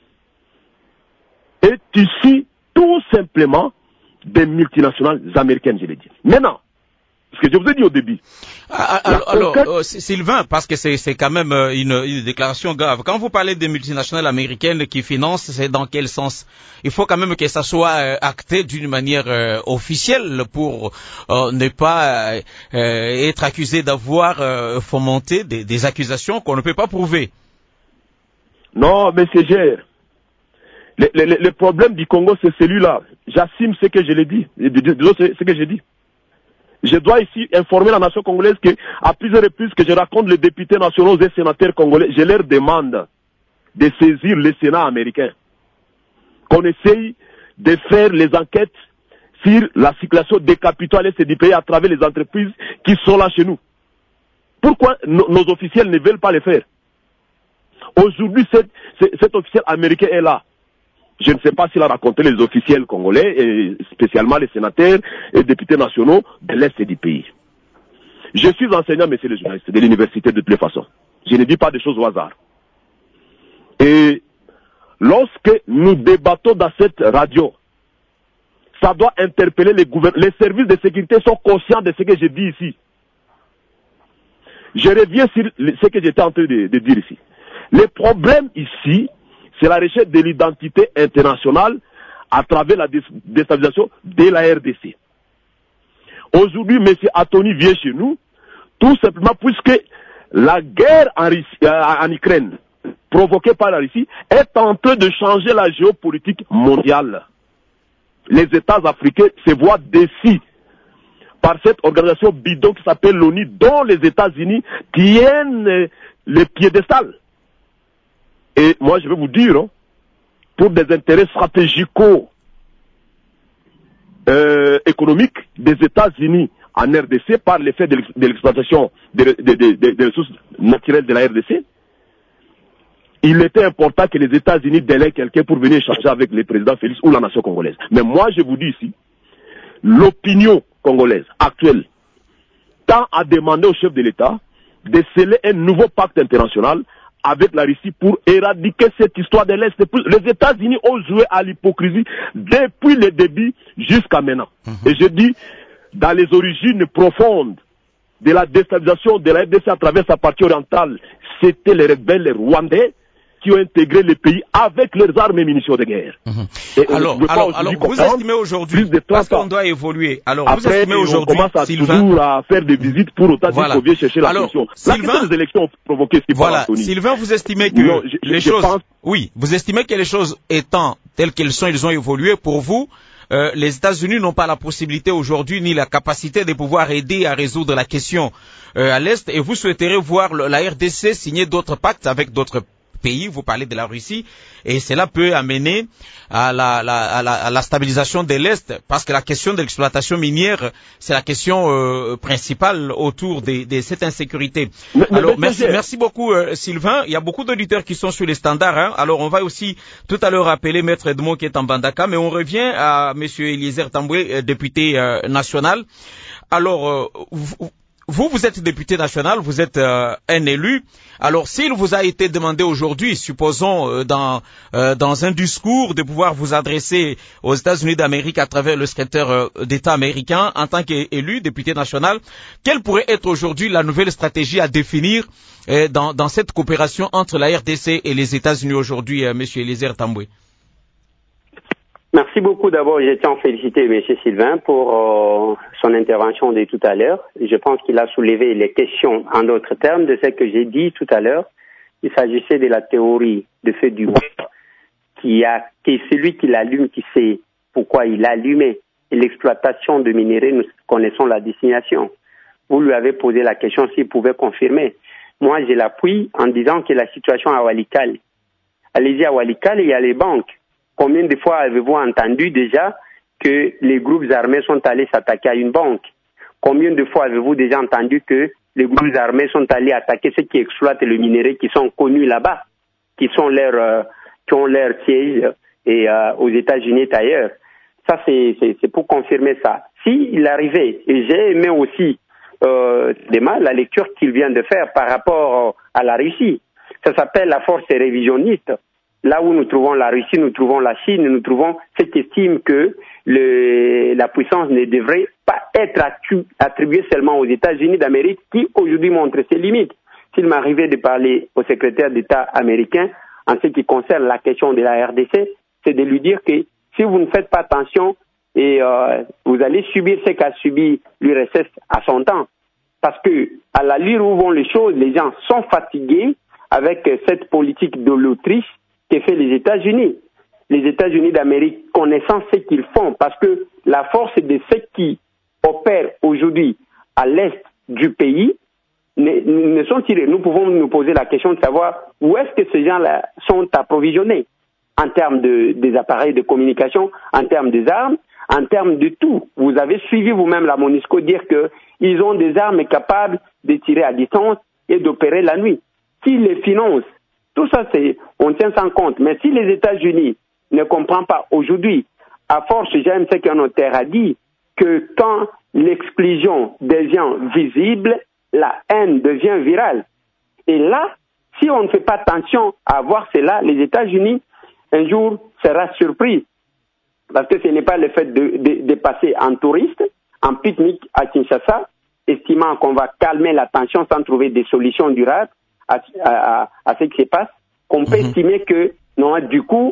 I: est issu tout simplement des multinationales américaines, je l'ai dit. Maintenant, ce que je vous ai dit au début.
D: Alors, Sylvain, parce que c'est quand même une déclaration grave. Quand vous parlez des multinationales américaines qui financent, c'est dans quel sens? Il faut quand même que ça soit acté d'une manière officielle pour ne pas être accusé d'avoir fomenté des accusations qu'on ne peut pas prouver.
I: Non, mais c'est gère. Le problème du Congo, c'est celui-là. J'assume ce que je l'ai dit. Ce que j'ai dit. Je dois ici informer la nation congolaise qu'à plusieurs reprises que je raconte les députés nationaux et sénateurs congolais, je leur demande de saisir le Sénat américain. Qu'on essaye de faire les enquêtes sur la circulation des capitaux à l'est du pays à travers les entreprises qui sont là chez nous. Pourquoi nos officiels ne veulent pas le faire? Aujourd'hui, cet officiel américain est là. Je ne sais pas s'il a raconté les officiels congolais, et spécialement les sénateurs et députés nationaux de l'Est du pays. Je suis enseignant, messieurs les journalistes, de l'université de toutes les façons. Je ne dis pas des choses au hasard. Et lorsque nous débattons dans cette radio, ça doit interpeller les gouvernements. Les services de sécurité sont conscients de ce que je dis ici. Je reviens sur ce que j'étais en train de dire ici. Le problème ici, c'est la recherche de l'identité internationale à travers la déstabilisation de la RDC. Aujourd'hui, M. Atoni vient chez nous, tout simplement puisque la guerre en Ukraine, provoquée par la Russie, est en train de changer la géopolitique mondiale. Les États africains se voient déçus par cette organisation bidon qui s'appelle l'ONU, dont les États-Unis tiennent le piédestal. Et moi, je vais vous dire, pour des intérêts stratégico-économiques des États-Unis en RDC, par l'effet de l'exploitation des ressources naturelles de la RDC, il était important que les États-Unis délèguent quelqu'un pour venir échanger avec le président Félix ou la nation congolaise. Mais moi, je vous dis ici, l'opinion congolaise actuelle tend à demander au chef de l'État de sceller un nouveau pacte international avec la Russie pour éradiquer cette histoire de l'Est. Les États-Unis ont joué à l'hypocrisie depuis le début jusqu'à maintenant. Et je dis, dans les origines profondes de la déstabilisation de la RDC à travers sa partie orientale, c'était les rebelles rwandais qui ont intégré le pays avec leurs armes et munitions de guerre.
D: Alors, vous estimez aujourd'hui, parce qu'on doit évoluer, alors vous estimez aujourd'hui,
I: on commence toujours à faire des visites pour autant dire qu'on vient chercher la solution. La question des élections ont provoqué ce qui
D: voilà, Sylvain, vous estimez que les choses, oui, vous estimez que les choses étant telles qu'elles sont, ils ont évolué pour vous. Les États-Unis n'ont pas la possibilité aujourd'hui ni la capacité de pouvoir aider à résoudre la question à l'Est, et vous souhaiterez voir la RDC signer d'autres pactes avec d'autres pays, vous parlez de la Russie, et cela peut amener à la stabilisation de l'Est, parce que la question de l'exploitation minière, c'est la question principale autour de cette insécurité. Alors, merci beaucoup Sylvain. Il y a beaucoup d'auditeurs qui sont sur les standards. Alors, on va aussi tout à l'heure appeler Maître Edmond qui est en Bandaka, mais on revient à Monsieur Eliezer Tamboué, député national. Alors, vous êtes député national, vous êtes un élu. Alors, s'il vous a été demandé aujourd'hui, supposons dans un discours, de pouvoir vous adresser aux États-Unis d'Amérique à travers le secrétaire d'État américain en tant qu'élu, député national, quelle pourrait être aujourd'hui la nouvelle stratégie à définir dans cette coopération entre la RDC et les États-Unis aujourd'hui, Monsieur Eliezer Tamboué?
H: Merci beaucoup. D'abord, je tiens à féliciter M. Sylvain pour son intervention de tout à l'heure. Je pense qu'il a soulevé les questions en d'autres termes de ce que j'ai dit tout à l'heure. Il s'agissait de la théorie de feu du bois, qui est celui qui l'allume, qui sait pourquoi il allumait. Et l'exploitation de minerais, nous connaissons la destination. vous lui avez posé la question s'il pouvait confirmer. Moi, je l'appuie en disant que la situation à Walikale, allez-y à Walikale, il y a les banques. Combien de fois avez-vous entendu déjà que les groupes armés sont allés s'attaquer à une banque? Combien de fois avez-vous déjà entendu que les groupes armés sont allés attaquer ceux qui exploitent le minerai, qui sont connus là-bas, qui ont leur siège aux États-Unis et ailleurs? Ça, c'est pour confirmer ça. S'il arrivait, et j'ai aimé aussi la lecture qu'il vient de faire par rapport à la Russie, ça s'appelle la force révisionniste. Là où nous trouvons la Russie, nous trouvons la Chine, nous trouvons ceux qui estiment que la puissance ne devrait pas être attribuée seulement aux États-Unis d'Amérique, qui aujourd'hui montrent ses limites. S'il m'arrivait de parler au secrétaire d'État américain en ce qui concerne la question de la RDC, c'est de lui dire que si vous ne faites pas attention, vous allez subir ce qu'a subi l'URSS à son temps. Parce que à l'allure où vont les choses, les gens sont fatigués avec cette politique de l'Autriche que fait les États-Unis. Les États-Unis d'Amérique, connaissant ce qu'ils font, parce que la force de ceux qui opèrent aujourd'hui à l'est du pays ne sont tirés. Nous pouvons nous poser la question de savoir où est-ce que ces gens-là sont approvisionnés en termes des appareils de communication, en termes des armes, en termes de tout. Vous avez suivi vous-même la MONUSCO dire qu'ils ont des armes capables de tirer à distance et d'opérer la nuit. Qui les finance? Tout ça, on tient ça en compte. Mais si les États-Unis ne comprennent pas aujourd'hui, à force, j'aime ce qu'un notaire a dit, que quand l'exclusion devient visible, la haine devient virale. Et là, si on ne fait pas attention à voir cela, les États-Unis, un jour, sera surpris. Parce que ce n'est pas le fait de passer en touriste, en pique-nique à Kinshasa, estimant qu'on va calmer la tension sans trouver des solutions durables à ce qui se passe, qu'on peut estimer que, non, du coup,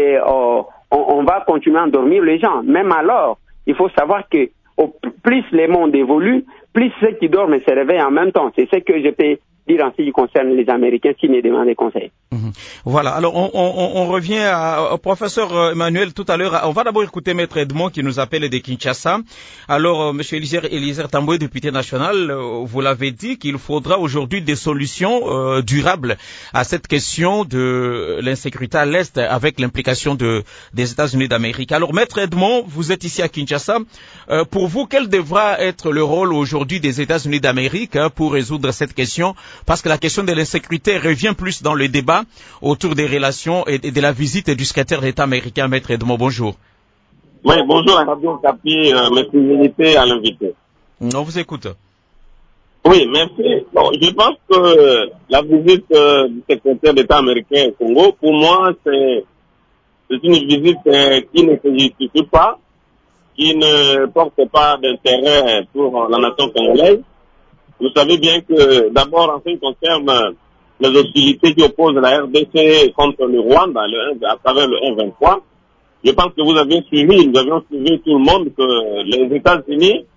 H: on va continuer à endormir les gens. Même alors, il faut savoir que plus le monde évolue, plus ceux qui dorment se réveillent en même temps. C'est ce que je peux dire en ce qui concerne les Américains qui me demandent des conseils.
D: Voilà. Alors, on revient au professeur Emmanuel tout à l'heure. On va d'abord écouter Maître Edmond qui nous appelle de Kinshasa. Alors, Monsieur Eliezer Tamboué, député national, vous l'avez dit qu'il faudra aujourd'hui des solutions durables à cette question de l'insécurité à l'Est avec l'implication des États-Unis d'Amérique. Alors, Maître Edmond, vous êtes ici à Kinshasa. Pour vous, quel devra être le rôle aujourd'hui des États-Unis d'Amérique pour résoudre cette question? Parce que la question de l'insécurité revient plus dans le débat autour des relations et de la visite du secrétaire d'État américain, Maître Edmond. Bonjour.
J: Oui, bonjour à Radio Capi, merci d'inviter à l'invité.
D: On vous écoute.
J: Oui, merci. Bon, je pense que la visite du secrétaire d'État américain au Congo, pour moi, c'est une visite qui ne se justifie pas, qui ne porte pas d'intérêt pour la nation congolaise. Vous savez bien que, d'abord, en ce qui concerne les hostilités qui opposent la RDC contre le Rwanda, à travers le 1-23, je pense que nous avions suivi tout le monde que les États-Unis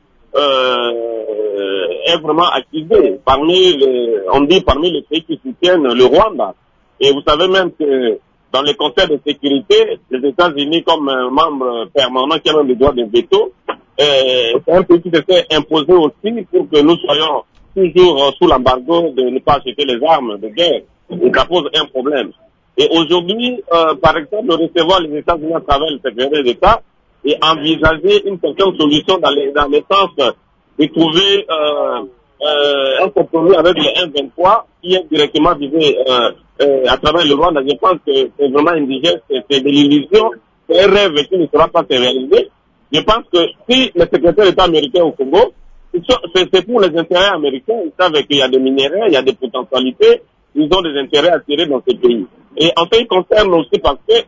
J: est vraiment accusé parmi les pays qui soutiennent le Rwanda. Et vous savez même que dans les conseils de sécurité, les États-Unis comme membre permanent qui a même le droit de veto, c'est un pays qui se fait imposer aussi pour que nous soyons toujours sous l'embargo de ne pas acheter les armes de guerre. Et ça pose un problème. Et aujourd'hui, par exemple, recevoir les États-Unis à travers le secrétaire d'État et envisager une certaine solution dans le sens de trouver un compromis avec le 1-23 qui est directement visé à travers le Rwanda. Je pense que c'est vraiment indigeste, c'est de l'illusion, c'est un rêve qui ne sera pas réalisé. Je pense que si le secrétaire d'État américain au Congo, c'est pour les intérêts américains, ils savent qu'il y a des minéraux, il y a des potentialités, ils ont des intérêts à tirer dans ces pays. Et en ce qui concerne aussi parce que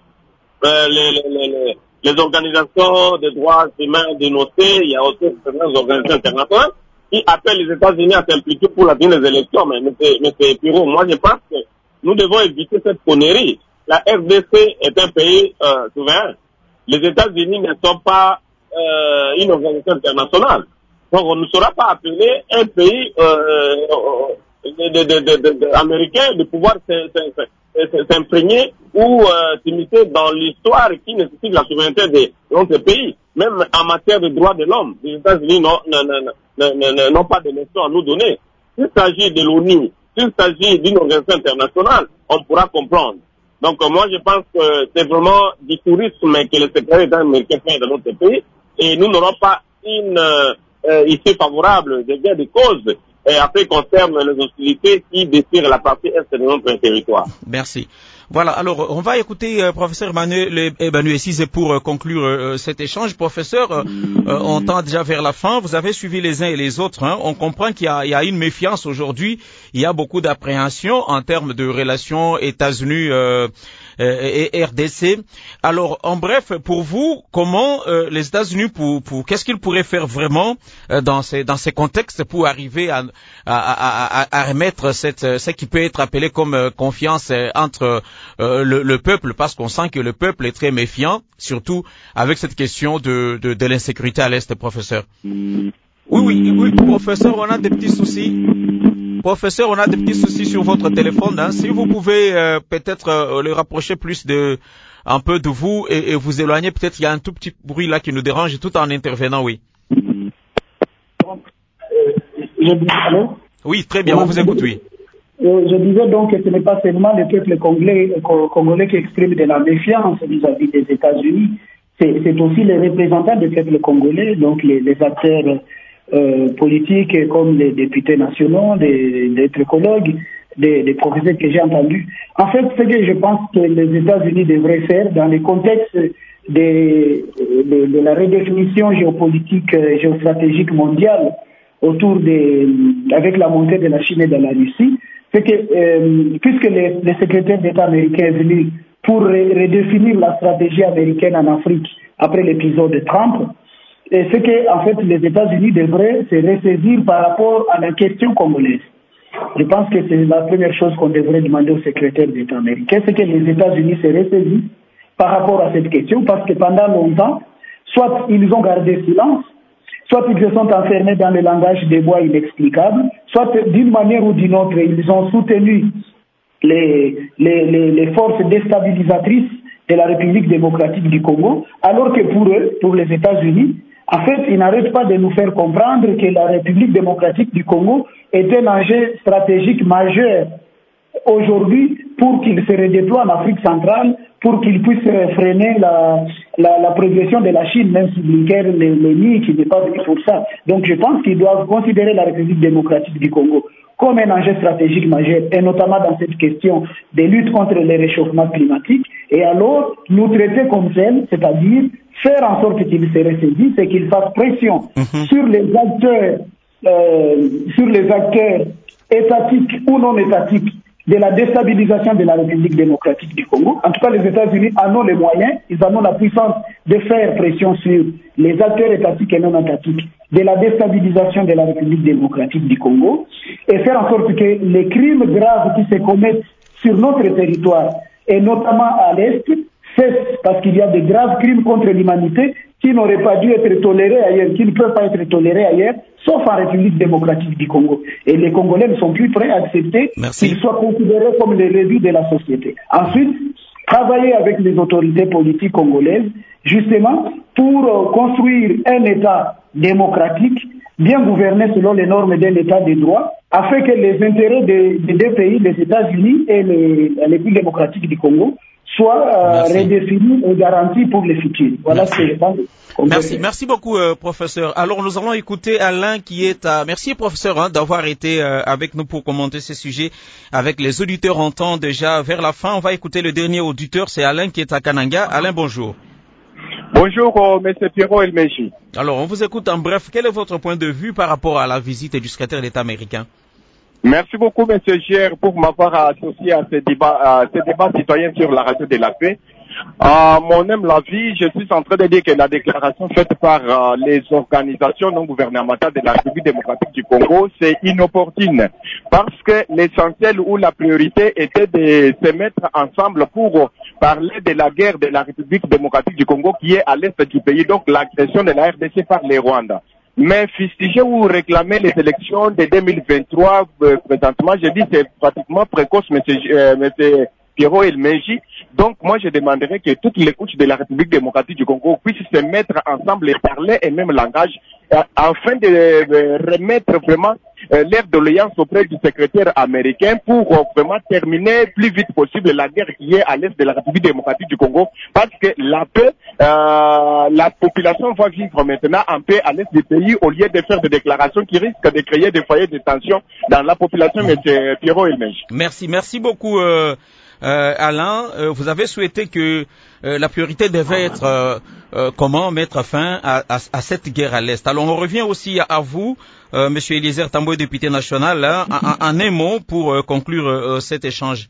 J: les organisations de droits humains dénoncées, il y a aussi certaines organisations internationales qui appellent les États-Unis à s'impliquer pour la tenue des élections. Mais c'est Piro, moi je pense que nous devons éviter cette connerie. La RDC est un pays souverain. Les États-Unis ne sont pas une organisation internationale. Donc on ne sera pas appelé un pays américain de pouvoir s'imprégner ou s'immiscer dans l'histoire qui nécessite la souveraineté de notre pays. même en matière de droits de l'homme. Les États-Unis n'ont pas de leçons à nous donner. S'il s'agit de l'ONU, s'il s'agit d'une organisation internationale, on pourra comprendre. Donc moi je pense que c'est vraiment du tourisme que le secrétaire d'État américain fait dans notre pays et nous n'aurons pas une issue favorable de gain de cause. Et après concerne les hostilités qui déchirent la partie est de notre territoire.
D: Merci. Voilà, alors on va écouter professeur Emmanuel Essise pour conclure cet échange. Professeur, on tend déjà vers la fin, vous avez suivi les uns et les autres, hein. On comprend qu'il y a une méfiance aujourd'hui, il y a beaucoup d'appréhension en termes de relations États-Unis et RDC. Alors, en bref, pour vous, comment les États-Unis, qu'est-ce qu'ils pourraient faire vraiment dans ces contextes pour arriver à remettre ce qui peut être appelé comme confiance entre le peuple, parce qu'on sent que le peuple est très méfiant, surtout avec cette question de l'insécurité à l'Est, professeur. Oui, professeur, on a des petits soucis. Professeur, on a des petits soucis sur votre téléphone, hein. Si vous pouvez peut-être le rapprocher plus un peu de vous et vous éloigner, peut-être il y a un tout petit bruit là qui nous dérange tout en intervenant, oui. Oui, très bien, on vous écoute, oui.
F: Je disais donc que ce n'est pas seulement le peuple congolais qui exprime de la méfiance vis-à-vis des États-Unis, c'est aussi les représentants du peuple congolais, donc les acteurs politiques comme les députés nationaux, des tricologues, des professeurs que j'ai entendus. En fait, ce que je pense que les États-Unis devraient faire dans le contexte de la redéfinition géopolitique, géostratégique mondiale avec la montée de la Chine et de la Russie, c'est que puisque le secrétaire d'État américain est venu pour redéfinir la stratégie américaine en Afrique après l'épisode de Trump, c'est que en fait les États-Unis devraient se ressaisir par rapport à la question congolaise. Je pense que c'est la première chose qu'on devrait demander au secrétaire d'État américain, c'est que les États-Unis se ressaisissent par rapport à cette question, parce que pendant longtemps, soit ils ont gardé silence, soit ils se sont enfermés dans le langage des voix inexplicables, soit d'une manière ou d'une autre, ils ont soutenu les forces déstabilisatrices de la République démocratique du Congo, alors que pour eux, pour les États-Unis, en fait, ils n'arrêtent pas de nous faire comprendre que la République démocratique du Congo est un enjeu stratégique majeur aujourd'hui pour qu'il se redéploie en Afrique centrale, pour qu'il puisse freiner la progression de la Chine, même si Blinken le nie, qu'il n'est pas venu pour ça. Donc je pense qu'ils doivent considérer la République démocratique du Congo comme un enjeu stratégique majeur, et notamment dans cette question de lutte contre le réchauffement climatique, et alors nous traiter comme tel, c'est-à-dire faire en sorte qu'ils se ressaisissent et qu'ils fassent pression sur les acteurs étatiques ou non étatiques de la déstabilisation de la République démocratique du Congo. En tout cas, les États-Unis en ont les moyens, ils en ont la puissance de faire pression sur les acteurs étatiques et non étatiques de la déstabilisation de la République démocratique du Congo et faire en sorte que les crimes graves qui se commettent sur notre territoire et notamment à l'Est cessent, parce qu'il y a de graves crimes contre l'humanité qui n'auraient pas dû être tolérés ailleurs, qui ne peuvent pas être tolérés ailleurs, sauf en République démocratique du Congo. Et les Congolais ne sont plus prêts à accepter qu'ils soient considérés comme les réduits de la société. Ensuite, travailler avec les autorités politiques congolaises, justement, pour construire un État démocratique, bien gouverné selon les normes d'un État de droit, afin que les intérêts des deux pays, les États-Unis et la République démocratique du Congo, soient redéfinis et garantis pour le futur. Voilà ce que je pense.
D: Merci beaucoup, professeur. Alors, nous allons écouter Alain qui est Merci, professeur, d'avoir été avec nous pour commenter ces sujets avec les auditeurs. On tend déjà vers la fin. On va écouter le dernier auditeur, c'est Alain qui est à Kananga. Alain, bonjour.
I: Bonjour, M. Pierrot Elmeji.
D: Alors, on vous écoute en bref. Quel est votre point de vue par rapport à la visite du secrétaire d'État américain?
I: Merci beaucoup, M. Gier, pour m'avoir associé à ce débat citoyen sur la radio de la paix. Mon humble avis, je suis en train de dire que la déclaration faite par les organisations non gouvernementales de la République démocratique du Congo, c'est inopportune. Parce que l'essentiel ou la priorité était de se mettre ensemble pour parler de la guerre de la République démocratique du Congo qui est à l'est du pays, donc l'agression de la RDC par les Rwandais. Mais fustiger ou réclamer les élections de 2023, présentement, je dis c'est pratiquement précoce, monsieur Pierrot Elmeji. Donc, moi, je demanderais que toutes les couches de la République démocratique du Congo puissent se mettre ensemble et parler un même langage afin de remettre vraiment l'air d'alliance auprès du secrétaire américain pour vraiment terminer plus vite possible la guerre qui est à l'est de la République démocratique du Congo, parce que la paix, la population va vivre maintenant en paix à l'est du pays au lieu de faire des déclarations qui risquent de créer des foyers de tension dans la population. M. Pierrot Elmeji.
D: Merci beaucoup. Alain, vous avez souhaité que la priorité devait être comment mettre fin à cette guerre à l'Est. Alors on revient aussi à vous, Monsieur Eliezer Tamboué, député national, hein, en un mot pour conclure cet échange.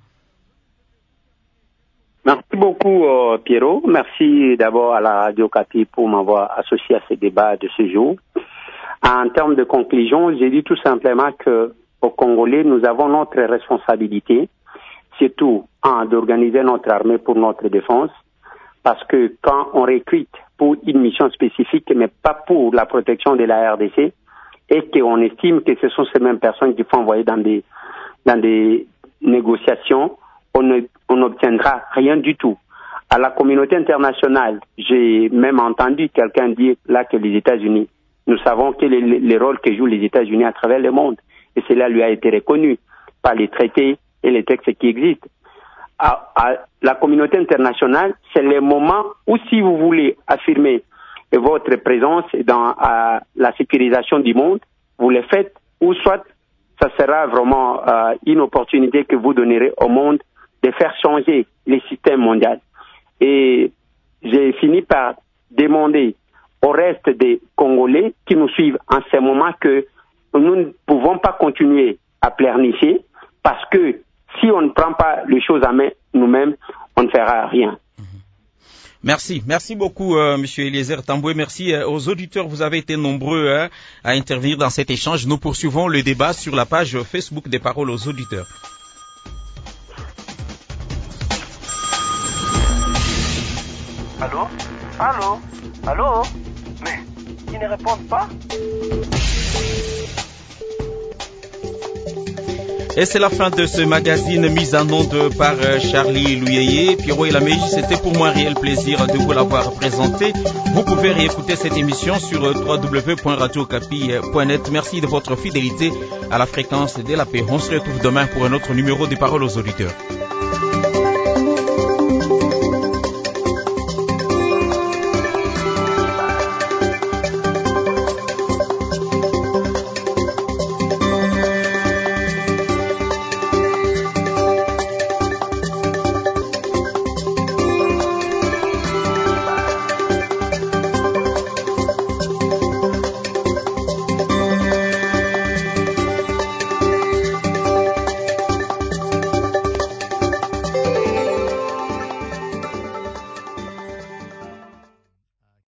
H: Merci beaucoup Pierrot. Merci d'abord à la Radio Kapi pour m'avoir associé à ce débat de ce jour. En termes de conclusion, j'ai dit tout simplement que aux Congolais, nous avons notre responsabilité, surtout d'organiser notre armée pour notre défense, parce que quand on recrute pour une mission spécifique, mais pas pour la protection de la RDC, et qu'on estime que ce sont ces mêmes personnes qui font envoyer dans des négociations, on n'obtiendra rien du tout. À la communauté internationale, j'ai même entendu quelqu'un dire là que les États-Unis, nous savons quel est le rôle que jouent les États-Unis à travers le monde, et cela lui a été reconnu par les traités et les textes qui existent. À la communauté internationale, c'est le moment où, si vous voulez affirmer votre présence dans la sécurisation du monde, vous le faites, ou soit ça sera vraiment une opportunité que vous donnerez au monde de faire changer les systèmes mondiaux. Et j'ai fini par demander au reste des Congolais qui nous suivent en ce moment que nous ne pouvons pas continuer à pleurnicher, parce que si on ne prend pas les choses en main nous-mêmes, on ne fera rien.
D: Merci beaucoup Monsieur Eliezer Tamboué. Merci aux auditeurs, vous avez été nombreux à intervenir dans cet échange. Nous poursuivons le débat sur la page Facebook des Paroles aux auditeurs.
A: Allô Mais ils ne répondent pas.
D: Et c'est la fin de ce magazine mis en onde par Charlie Louyeye. Pierrot Elmeji, c'était pour moi un réel plaisir de vous l'avoir présenté. Vous pouvez réécouter cette émission sur www.radiocapi.net. Merci de votre fidélité à la fréquence de la paix. On se retrouve demain pour un autre numéro des Paroles aux auditeurs.